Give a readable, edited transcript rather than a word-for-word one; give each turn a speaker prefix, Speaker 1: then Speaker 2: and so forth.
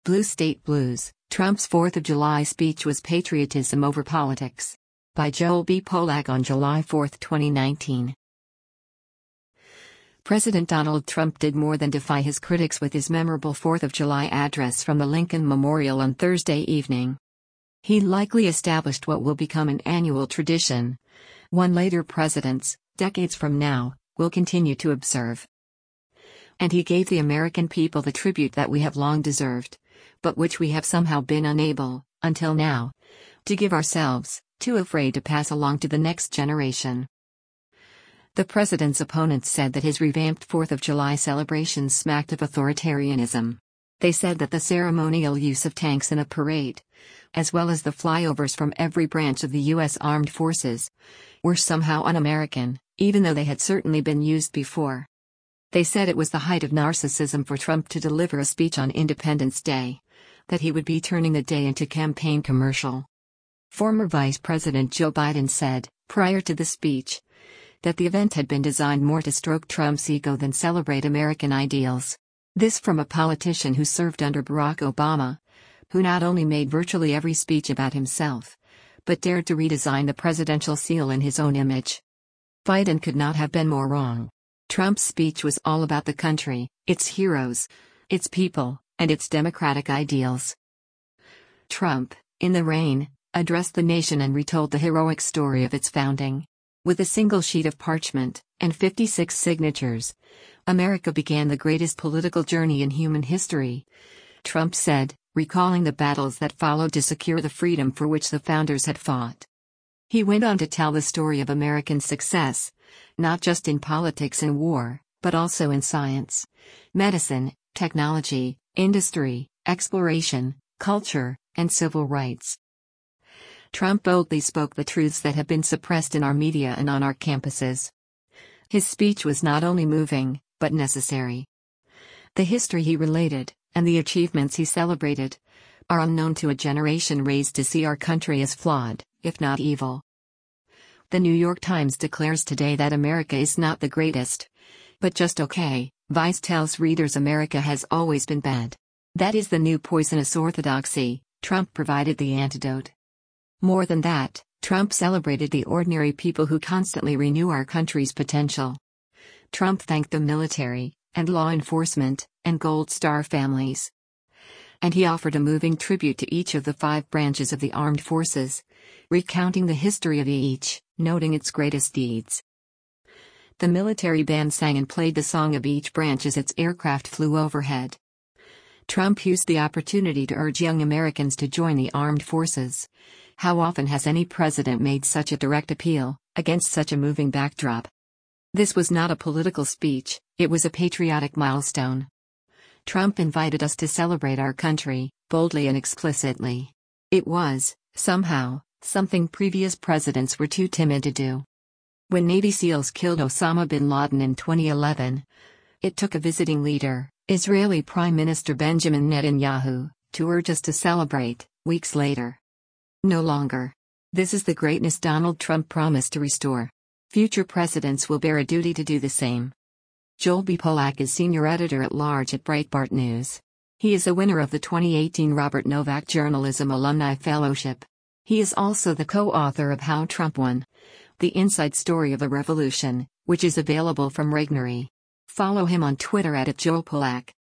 Speaker 1: Blue State Blues, Trump's 4th of July speech was patriotism over politics. By Joel B. Polak on July 4, 2019. President Donald Trump did more than defy his critics with his memorable 4th of July address from the Lincoln Memorial on Thursday evening. He likely established what will become an annual tradition, one later presidents, decades from now, will continue to observe. And he gave the American people the tribute that we have long deserved, but which we have somehow been unable, until now, to give ourselves, too afraid to pass along to the next generation. The president's opponents said that his revamped 4th of July celebrations smacked of authoritarianism. They said that the ceremonial use of tanks in a parade, as well as the flyovers from every branch of the U.S. Armed Forces, were somehow un-American, even though they had certainly been used before. They said it was the height of narcissism for Trump to deliver a speech on Independence Day, that he would be turning the day into campaign commercial. Former Vice President Joe Biden said, prior to the speech, that the event had been designed more to stroke Trump's ego than celebrate American ideals. This from a politician who served under Barack Obama, who not only made virtually every speech about himself, but dared to redesign the presidential seal in his own image. Biden could not have been more wrong. Trump's speech was all about the country, its heroes, its people, and its democratic ideals. Trump, in the rain, addressed the nation and retold the heroic story of its founding. With a single sheet of parchment, and 56 signatures, America began the greatest political journey in human history, Trump said, recalling the battles that followed to secure the freedom for which the founders had fought. He went on to tell the story of American success, not just in politics and war, but also in science, medicine, technology, industry, exploration, culture, and civil rights. Trump boldly spoke the truths that have been suppressed in our media and on our campuses. His speech was not only moving, but necessary. The history he related, and the achievements he celebrated, are unknown to a generation raised to see our country as flawed, if not evil. The New York Times declares today that America is not the greatest, but just okay. Vice tells readers America has always been bad. That is the new poisonous orthodoxy. Trump provided the antidote. More than that, Trump celebrated the ordinary people who constantly renew our country's potential. Trump thanked the military, and law enforcement, and Gold Star families. And he offered a moving tribute to each of the 5 branches of the armed forces, recounting the history of each, noting its greatest deeds. The military band sang and played the song of each branch as its aircraft flew overhead. Trump used the opportunity to urge young Americans to join the armed forces. How often has any president made such a direct appeal, against such a moving backdrop? This was not a political speech, it was a patriotic milestone. Trump invited us to celebrate our country, boldly and explicitly. It was, somehow, something previous presidents were too timid to do. When Navy SEALs killed Osama bin Laden in 2011, it took a visiting leader, Israeli Prime Minister Benjamin Netanyahu, to urge us to celebrate. Weeks later. No longer. This is the greatness Donald Trump promised to restore. Future presidents will bear a duty to do the same. Joel B. Polak is Senior Editor-at-Large at Breitbart News. He is a winner of the 2018 Robert Novak Journalism Alumni Fellowship. He is also the co-author of How Trump Won: The Inside Story of a Revolution, which is available from Regnery. Follow him on Twitter @JoelPolak.